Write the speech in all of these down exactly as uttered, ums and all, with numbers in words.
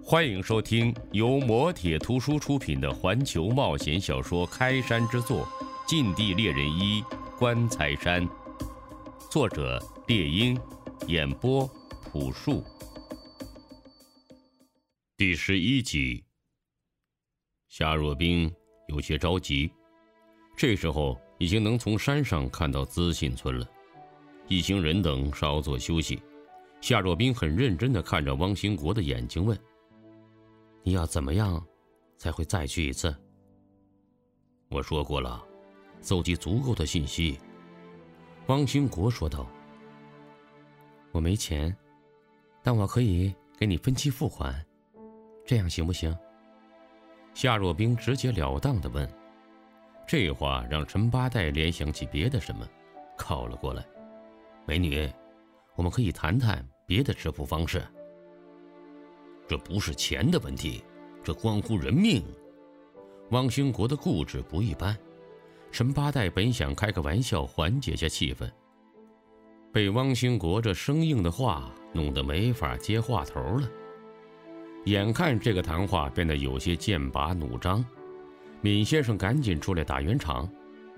欢迎收听由磨铁图书出品的环球冒险小说《开山之作：禁地猎人一棺材山》，作者猎鹰，演播朴树。第十一集。夏若冰有些着急，这时候已经能从山上看到资信村了。一行人等稍作休息，夏若冰很认真地看着汪兴国的眼睛问：你要怎么样才会再去一次？我说过了，搜集足够的信息。汪兴国说道。我没钱，但我可以给你分期付款，这样行不行？夏若冰直截了当地问。这话让陈八代联想起别的什么，靠了过来。美女，我们可以谈谈别的支付方式。这不是钱的问题，这关乎人命。汪兴国的固执不一般，陈八代本想开个玩笑缓解下气氛，被汪兴国这生硬的话弄得没法接话头了。眼看这个谈话变得有些剑拔弩张，闵先生赶紧出来打圆场。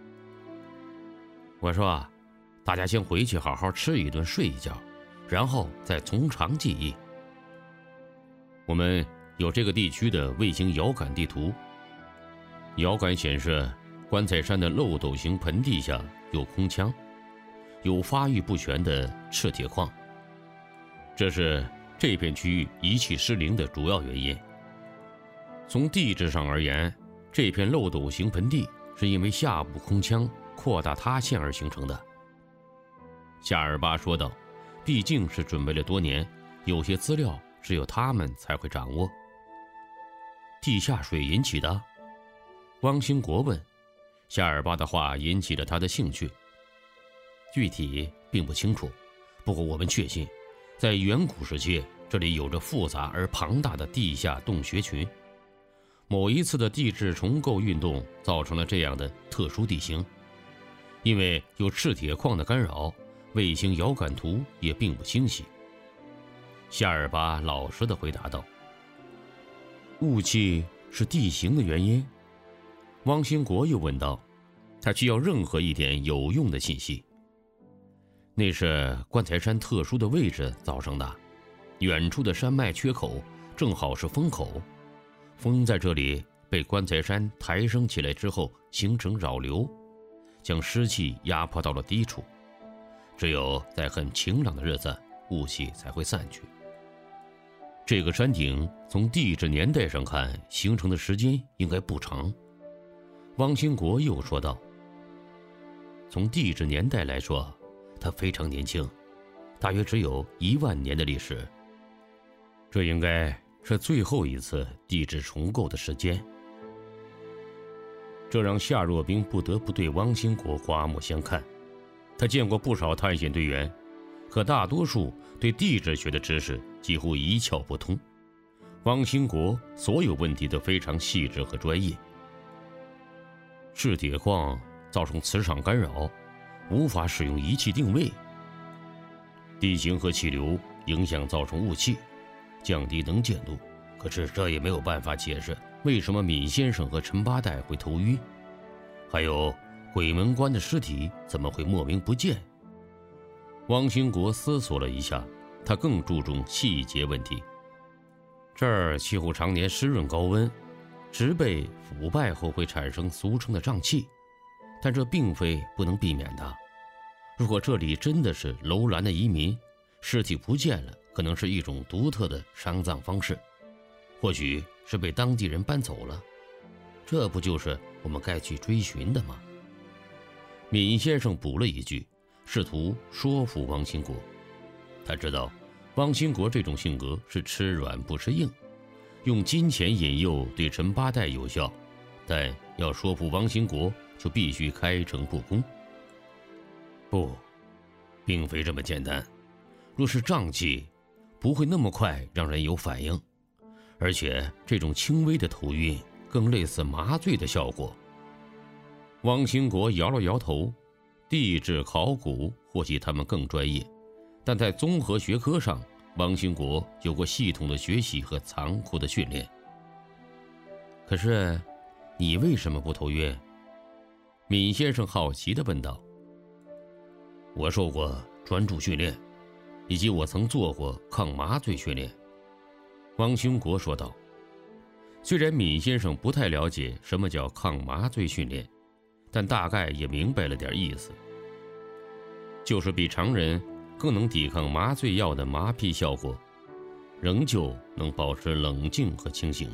我说，大家先回去好好吃一顿睡一觉，然后再从长计议。我们有这个地区的卫星遥感地图，遥感显示棺材山的漏斗形盆地下有空腔，有发育不全的赤铁矿，这是这片区域仪器失灵的主要原因。从地质上而言，这片漏斗形盆地是因为下部空腔扩大塌陷而形成的。夏尔巴说道，毕竟是准备了多年，有些资料只有他们才会掌握。地下水引起的？汪兴国问。夏尔巴的话引起了他的兴趣。具体并不清楚，不过我们确信，在远古时期，这里有着复杂而庞大的地下洞穴群。某一次的地质重构运动造成了这样的特殊地形。因为有赤铁矿的干扰，卫星遥感图也并不清晰。夏尔巴老实地回答道。雾气是地形的原因？汪兴国又问道。他需要任何一点有用的信息。那是棺材山特殊的位置造成的，远处的山脉缺口正好是风口，风在这里被棺材山抬升起来之后形成扰流，将湿气压迫到了低处，只有在很晴朗的日子，雾气才会散去。这个山顶从地质年代上看，形成的时间应该不长。汪兴国又说道。从地质年代来说，它非常年轻，大约只有一万年的历史。这应该是最后一次地质重构的时间。这让夏若冰不得不对汪兴国刮目相看。他见过不少探险队员，可大多数对地质学的知识几乎一窍不通。汪兴国所有问题都非常细致和专业。赤铁矿造成磁场干扰，无法使用仪器定位。地形和气流影响造成雾气，降低能见度，可是这也没有办法解释为什么闵先生和陈八代会头晕，还有鬼门关的尸体怎么会莫名不见。汪兴国思索了一下，他更注重细节问题。这儿气候常年湿润高温，植被腐败后会产生俗称的瘴气，但这并非不能避免的。如果这里真的是楼兰的移民，尸体不见了，可能是一种独特的丧葬方式，或许是被当地人搬走了，这不就是我们该去追寻的吗？闵先生补了一句，试图说服汪兴国。他知道汪兴国这种性格是吃软不吃硬，用金钱引诱对陈八代有效，但要说服汪兴国就必须开诚布公。不，并非这么简单。若是瘴气，不会那么快让人有反应，而且这种轻微的头晕更类似麻醉的效果。汪兴国摇了摇头，地质考古或许他们更专业，但在综合学科上， 汪兴国有过系统的学习和残酷的训练。可是，你为什么不投约？闵先生好奇地问道。我受过专注训练，以及我曾做过抗麻醉训练。汪兴国说道。虽然闵先生不太了解什么叫抗麻醉训练，但大概也明白了点意思，就是比常人更能抵抗麻醉药的麻痹效果，仍旧能保持冷静和清醒。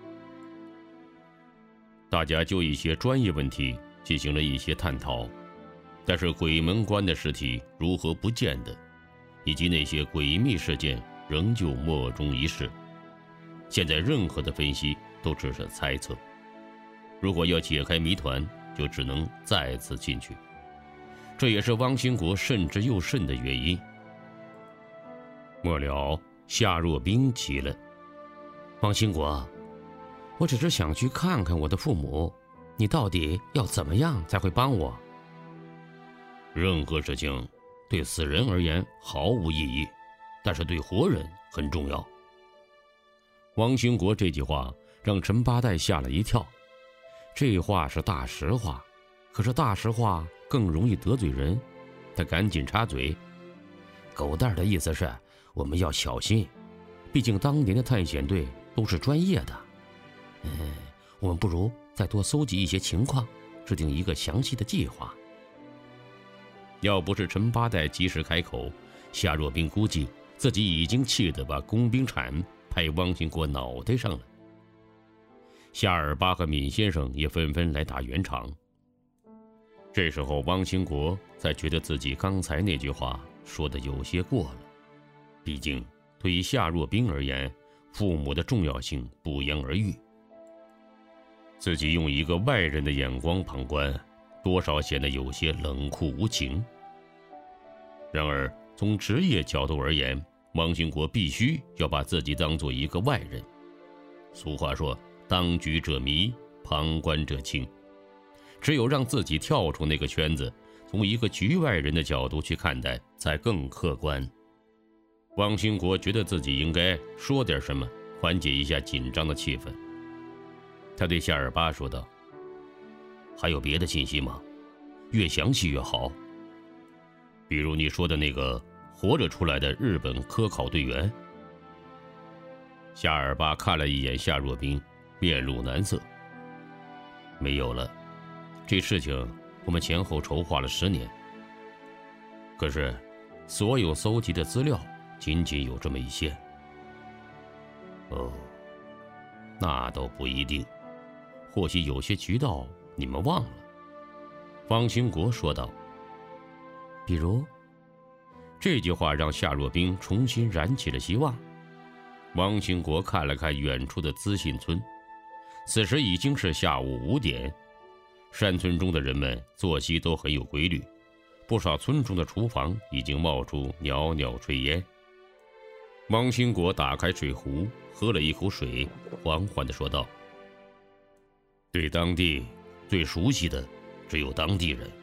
大家就一些专业问题进行了一些探讨，但是鬼门关的尸体如何不见的，以及那些诡秘事件仍旧莫衷一是。现在任何的分析都只是猜测，如果要解开谜团，就只能再次进去。这也是汪兴国慎之又慎的原因。末了，夏若冰急了：“汪兴国，我只是想去看看我的父母，你到底要怎么样才会帮我？”任何事情对死人而言毫无意义，但是对活人很重要。汪兴国这句话让陈八代吓了一跳，这话是大实话，可是大实话更容易得罪人。他赶紧插嘴：“狗蛋的意思是我们要小心，毕竟当年的探险队都是专业的。嗯，我们不如再多搜集一些情况，制定一个详细的计划。”要不是陈八代及时开口，夏若冰估计自己已经气得把工兵铲拍汪兴国脑袋上了。夏尔巴和闵先生也纷纷来打圆场。这时候汪兴国才觉得自己刚才那句话说的有些过了，毕竟对于夏若冰而言，父母的重要性不言而喻。自己用一个外人的眼光旁观，多少显得有些冷酷无情。然而从职业角度而言，汪兴国必须要把自己当作一个外人。俗话说，当局者迷，旁观者清。只有让自己跳出那个圈子，从一个局外人的角度去看待，才更客观。汪兴国觉得自己应该说点什么，缓解一下紧张的气氛。他对夏尔巴说道：“还有别的信息吗？越详细越好。比如你说的那个活着出来的日本科考队员。”夏尔巴看了一眼夏若冰，面露难色。没有了，这事情我们前后筹划了十年，可是所有搜集的资料仅仅有这么一些。哦，那倒不一定，或许有些渠道你们忘了。方兴国说道。比如？这句话让夏若冰重新燃起了希望。汪兴国看了看远处的资信村，此时已经是下午五点。山村中的人们作息都很有规律，不少村中的厨房已经冒出袅袅炊烟。汪兴国打开水壶，喝了一口水，缓缓地说道：“对当地最熟悉的只有当地人。”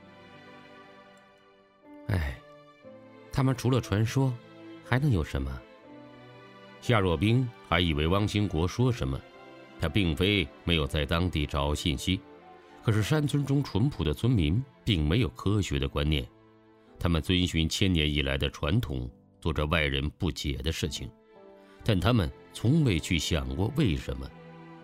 哎，他们除了传说，还能有什么？夏若冰还以为汪兴国说什么，他并非没有在当地找信息，可是山村中淳朴的村民并没有科学的观念，他们遵循千年以来的传统，做着外人不解的事情，但他们从未去想过为什么。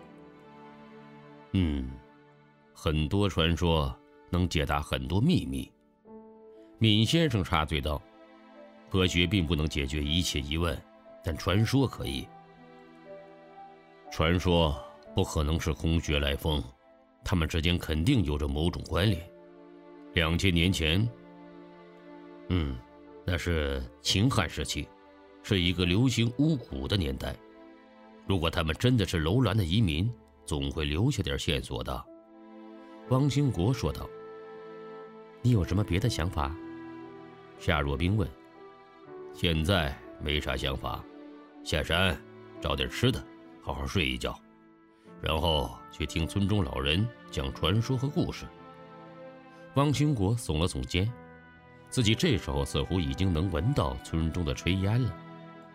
嗯，很多传说能解答很多秘密。闵先生插嘴道：“科学并不能解决一切疑问，但传说可以。传说不可能是空穴来风，他们之间肯定有着某种关联。两千年前，嗯，那是秦汉时期，是一个流行巫蛊的年代。如果他们真的是楼兰的移民，总会留下点线索的。”汪兴国说道。“你有什么别的想法？”夏若冰问。“现在没啥想法，下山找点吃的，好好睡一觉，然后去听村中老人讲传说和故事。”汪兴国耸了耸肩，自己这时候似乎已经能闻到村中的炊烟了。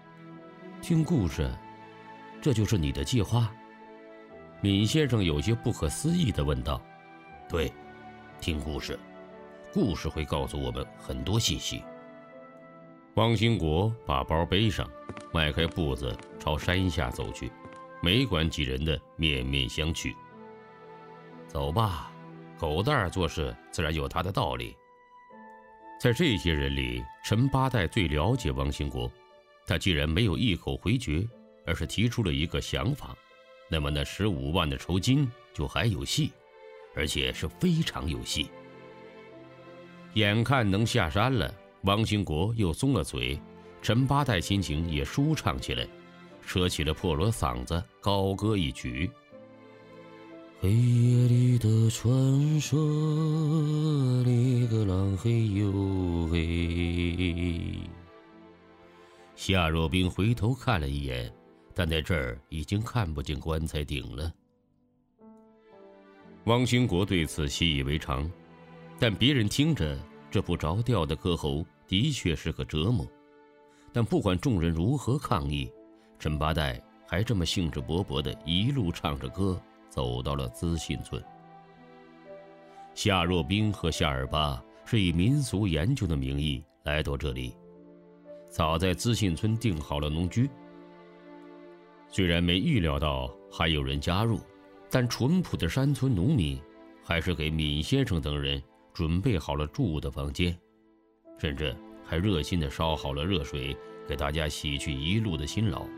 听故事，这就是你的计划？闵先生有些不可思议地问道。 对，听故事，故事会告诉我们很多信息。 汪兴国把包背上，迈开步子朝山下走去，没管几人的面面相觑。走吧，狗蛋儿做事自然有他的道理。在这些人里，陈八代最了解汪兴国，他既然没有一口回绝，而是提出了一个想法，那么那十五万的酬金就还有戏，而且是非常有戏。眼看能下山了，汪兴国又松了嘴，陈八代心情也舒畅起来，扯起了破锣嗓子高歌一曲。黑夜里的传说里个狼嘿呦嘿。夏若冰回头看了一眼，但在这儿已经看不见棺材顶了。汪兴国对此习以为常，但别人听着这不着调的歌喉的确是个折磨。但不管众人如何抗议，陈八代还这么兴致勃勃地一路唱着歌走到了资信村。夏若冰和夏尔巴是以民俗研究的名义来到这里，早在资信村定好了农居。虽然没预料到还有人加入，但淳朴的山村农民还是给闵先生等人准备好了住的房间，甚至还热心地烧好了热水，给大家洗去一路的辛劳。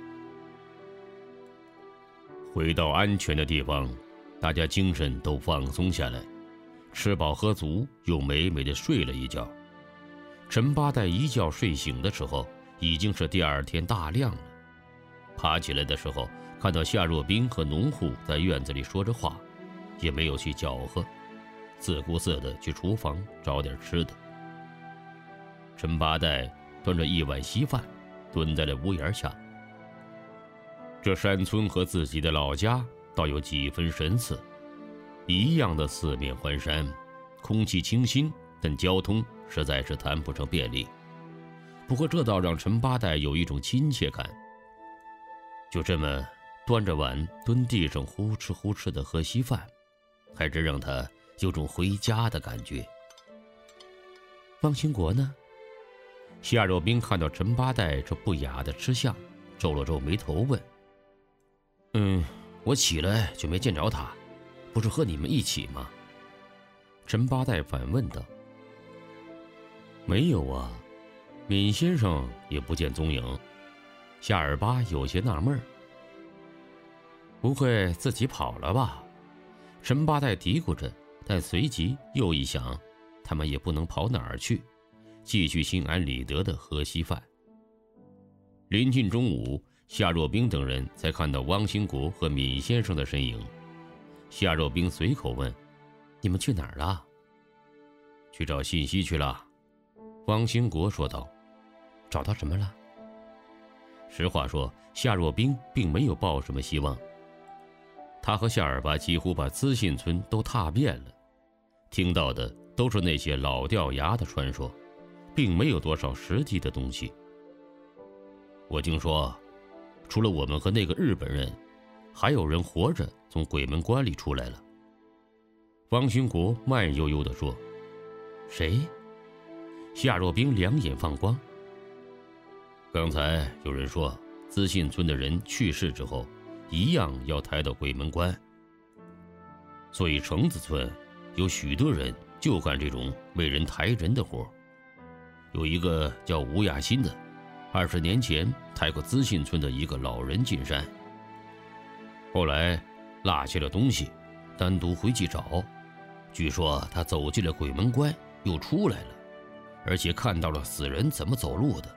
回到安全的地方，大家精神都放松下来，吃饱喝足，又美美地睡了一觉。陈八代一觉睡醒的时候，已经是第二天大亮了。爬起来的时候，看到夏若冰和农户在院子里说着话，也没有去搅和，自顾自地去厨房找点吃的。陈八代端着一碗稀饭，蹲在了屋檐下。这山村和自己的老家倒有几分神似，一样的四面环山，空气清新，但交通实在是谈不上便利。不过这倒让陈八代有一种亲切感。就这么端着碗蹲地上呼哧呼哧的喝稀饭，还真让他有种回家的感觉。汪兴国呢？夏若冰看到陈八代这不雅的吃相，皱了皱眉头问：嗯，我起来就没见着他，不是和你们一起吗？陈八代反问道。没有啊，闵先生也不见踪影。夏尔巴有些纳闷儿，不会自己跑了吧？陈八代嘀咕着，但随即又一想，他们也不能跑哪儿去，继续心安理得地喝稀饭。临近中午，夏若冰等人才看到汪兴国和闵先生的身影。夏若冰随口问：你们去哪儿了？去找信息去了。汪兴国说道。找到什么了？实话说，夏若冰并没有抱什么希望。他和夏尔巴几乎把资信村都踏遍了，听到的都是那些老掉牙的传说，并没有多少实际的东西。我听说，除了我们和那个日本人，还有人活着从鬼门关里出来了。汪兴国慢悠悠地说。谁？夏若冰两眼放光。刚才有人说，资信村的人去世之后，一样要抬到鬼门关，所以橙子村有许多人就干这种为人抬人的活。有一个叫吴亚新的，二十年前抬过资信村的一个老人进山，后来落下了东西，单独回去找，据说他走进了鬼门关又出来了，而且看到了死人怎么走路的。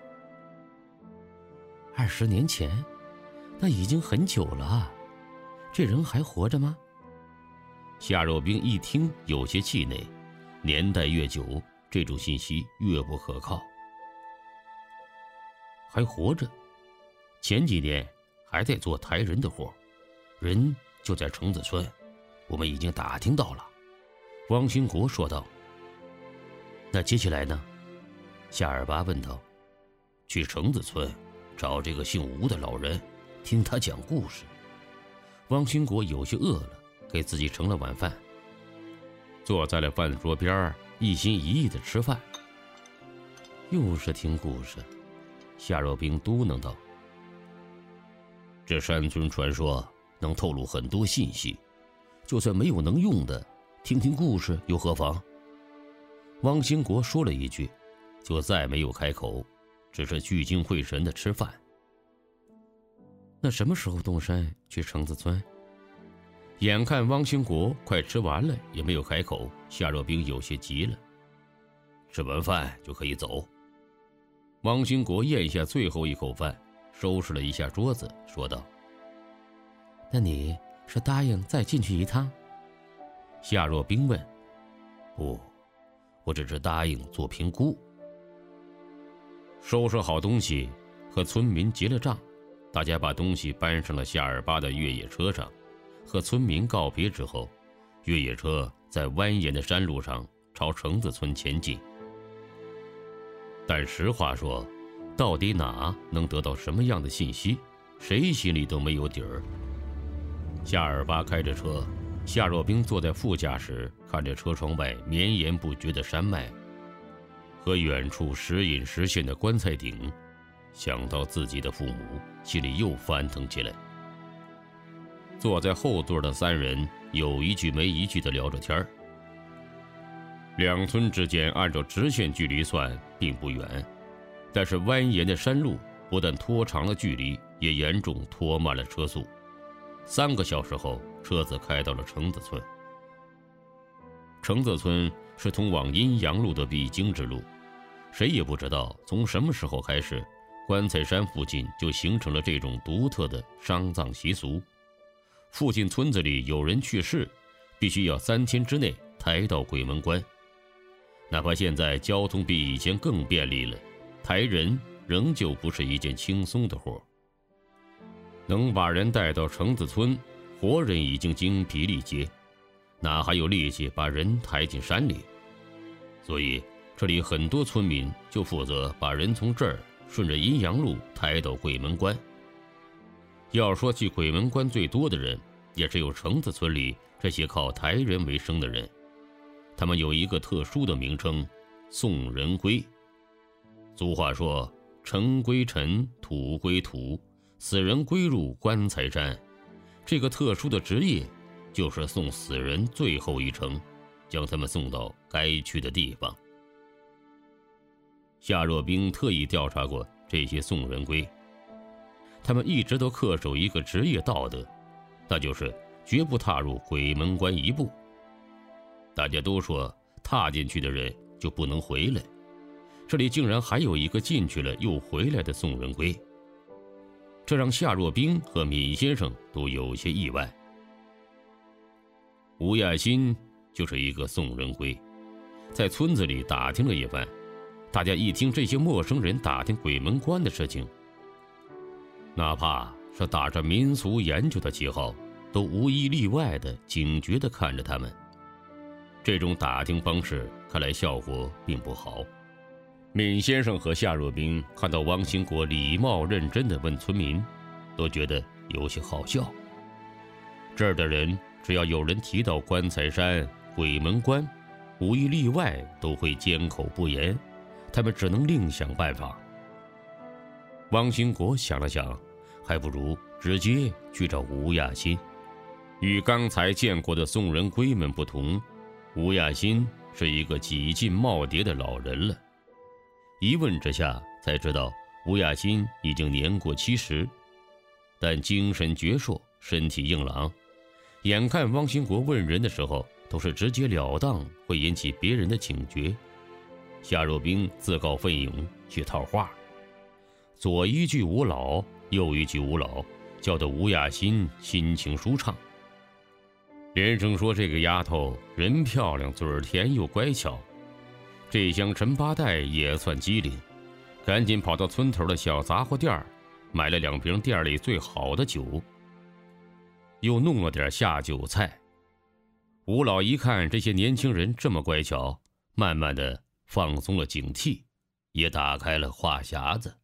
二十年前，那已经很久了啊，这人还活着吗？夏若冰一听有些气馁，年代越久，这种信息越不可靠。还活着，前几年还在做抬人的活，人就在橙子村，我们已经打听到了。汪兴国说道。那接下来呢？夏尔巴问道。去橙子村， 找这个姓吴的老人，听他讲故事。汪兴国有些饿了，给自己盛了晚饭，坐在了饭桌边，一心一意地吃饭。又是听故事，夏若冰嘟囔道：“这山村传说能透露很多信息，就算没有能用的，听听故事又何妨？”汪兴国说了一句，就再没有开口，只是聚精会神地吃饭。那什么时候动身去橙子村？眼看汪兴国快吃完了，也没有开口，夏若冰有些急了。吃完饭就可以走。汪兴国咽下最后一口饭，收拾了一下桌子，说道：“那你是答应再进去一趟？”夏若冰问。“不，我只是答应做评估。”收拾好东西，和村民结了账，大家把东西搬上了夏尔巴的越野车上，和村民告别之后，越野车在蜿蜒的山路上朝橙子村前进。但实话说，到底哪能得到什么样的信息，谁心里都没有底儿。夏尔巴开着车，夏若冰坐在副驾驶，看着车窗外绵延不绝的山脉和远处时隐时现的棺材顶，想到自己的父母，心里又翻腾起来。坐在后座的三人有一句没一句地聊着天儿。两村之间按照直线距离算并不远，但是蜿蜒的山路不但拖长了距离，也严重拖慢了车速。三个小时后，车子开到了橙子村。橙子村是通往阴阳路的必经之路，谁也不知道从什么时候开始，棺材山附近就形成了这种独特的丧葬习俗。附近村子里有人去世，必须要三天之内抬到鬼门关。哪怕现在交通比以前更便利了，抬人仍旧不是一件轻松的活。能把人带到橙子村，活人已经精疲力竭，哪还有力气把人抬进山里？所以这里很多村民就负责把人从这儿顺着阴阳路抬到鬼门关。要说去鬼门关最多的人，也只有橙子村里这些靠抬人为生的人。他们有一个特殊的名称，送人归。俗话说，尘归尘，土归土，死人归入棺材山。这个特殊的职业就是送死人最后一程，将他们送到该去的地方。夏若冰特意调查过这些送人归，他们一直都恪守一个职业道德，那就是绝不踏入鬼门关一步。大家都说踏进去的人就不能回来，这里竟然还有一个进去了又回来的送人归，这让夏若冰和闵先生都有些意外。吴亚新就是一个送人归，在村子里打听了一番，大家一听这些陌生人打听鬼门关的事情，哪怕是打着民俗研究的旗号，都无一例外的警觉地看着他们。这种打听方式看来效果并不好。闵先生和夏若冰看到汪兴国礼貌认真地问村民，都觉得有些好笑。这儿的人只要有人提到棺材山、鬼门关，无一例外都会缄口不言，他们只能另想办法。汪兴国想了想，还不如直接去找吴亚新。与刚才见过的送人归们不同，吴亚新是一个几近耄耋的老人了。一问之下才知道，吴亚新已经年过七十，但精神矍铄，身体硬朗。眼看汪兴国问人的时候都是直截了当，会引起别人的警觉。夏若冰自告奋勇去套话，左一句吴老，右一句吴老，叫得吴亚新心情舒畅。连声说这个丫头人漂亮，嘴儿甜又乖巧，这厢陈八代也算机灵，赶紧跑到村头的小杂货店，买了两瓶店里最好的酒，又弄了点下酒菜。吴老一看这些年轻人这么乖巧，慢慢的放松了警惕，也打开了话匣子。